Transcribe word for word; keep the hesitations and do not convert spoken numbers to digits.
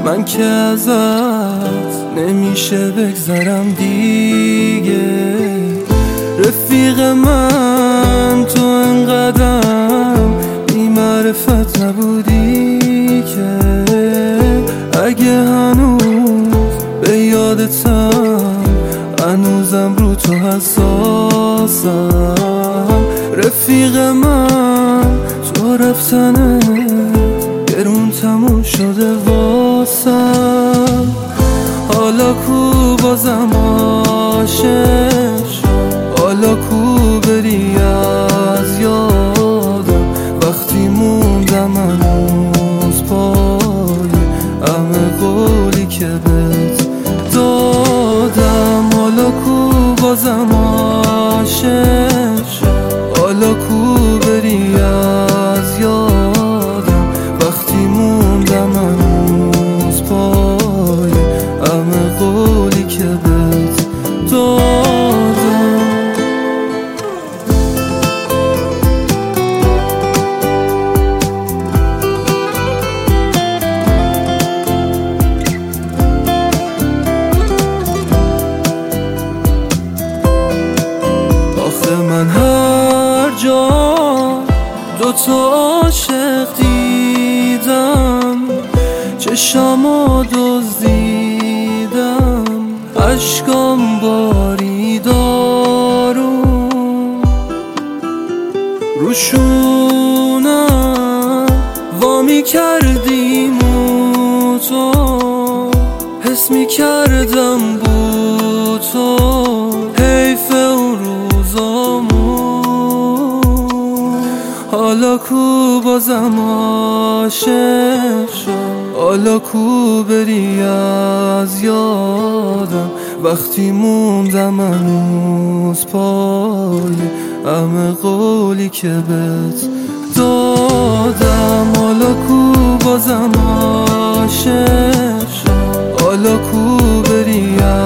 من که ازت نمیشه بگذرم دیگه. رفیق من تو انقدرم بی معرفت نبودی که اگه هنوز به یادتم هنوزم رو تو حساسم. رفیق من تو رفتنت گرون تموم شده واسم. حالا کو بازم عاشق شد، حالا کو بری از یادم وقتی موندم هنوز پای همه قولی که بهت دادم. حالا کو بازم عاشق شد، حالا کو بری از یادم وقتی موندم هنوز پای همه قولی که بهت دادم. آخه من هر جا دوتا عاشق دیدم، چشامو دزدیدم، اشکام باری دارم روشونم وامی کردیم و تو حس می کردم بود تو حیف اون روزامون. حالا کو بازم عاشق شد، حالا کو بری از یادم وقتی موندم هنوز پای همه قولی که بهت دادم. حالا کو بازم عاشق شد، حالا کو بری